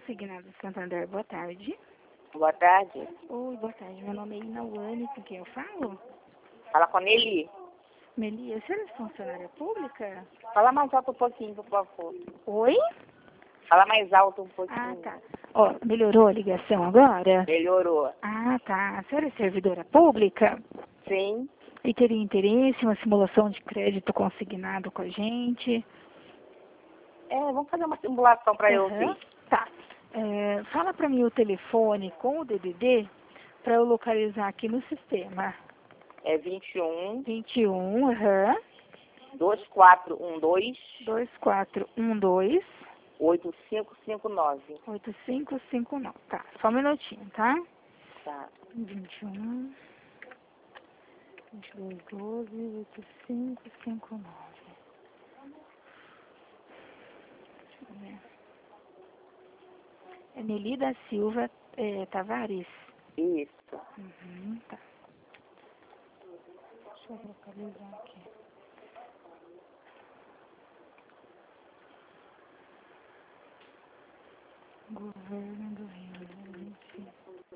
Consignado Santander, boa tarde. Boa tarde. Oi, boa tarde. Meu nome é Inauane, com quem eu falo? Fala com a Nelly. Meli, a senhora é funcionária pública? Fala mais alto um pouquinho, por favor. Oi? Fala mais alto um Ah, pouquinho. tá. Ó, melhorou a ligação agora? Melhorou. Ah, tá. A senhora é servidora pública? Sim. E teria interesse em uma simulação de crédito consignado com a gente? Vamos fazer uma simulação para eu Aham. ver. Tá. Fala pra mim o telefone com o DDD para eu localizar aqui no sistema. É 21 21, 2412 2412 8559. 8559. Tá, só um minutinho, tá? Tá. 21 2212 8559. Deixa eu ver. É Nelly da Silva Tavares. Isso. Tá. Deixa eu localizar aqui. Governo do Rio Grande do Sul.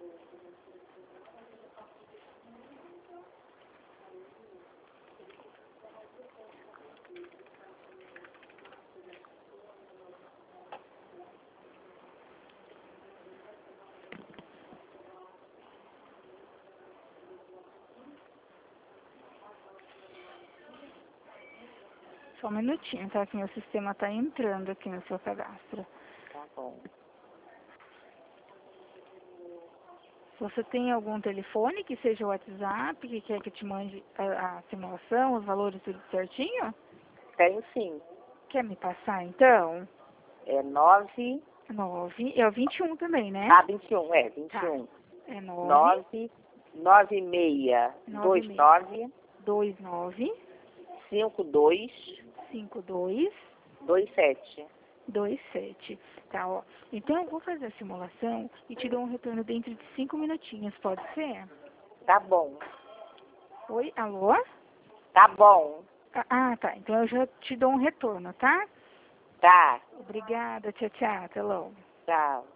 Só um minutinho, tá? Que meu sistema tá entrando aqui no seu cadastro. Tá bom. Se você tem algum telefone que seja o WhatsApp, que quer que te mande a simulação, os valores tudo certinho, Tenho sim. quer me passar então? É 9... 9, é o 21 também, né? 21, 21. É 9, 9629 29, 52 52, 27. 27. Tá, ó. Então eu vou fazer a simulação e te dou um retorno dentro de 5 minutinhos, pode ser? Tá bom. Oi, alô? Tá bom. Ah, tá. Então eu já te dou um retorno, tá? Tá. Obrigada, tchau, tchau, até logo. Tchau.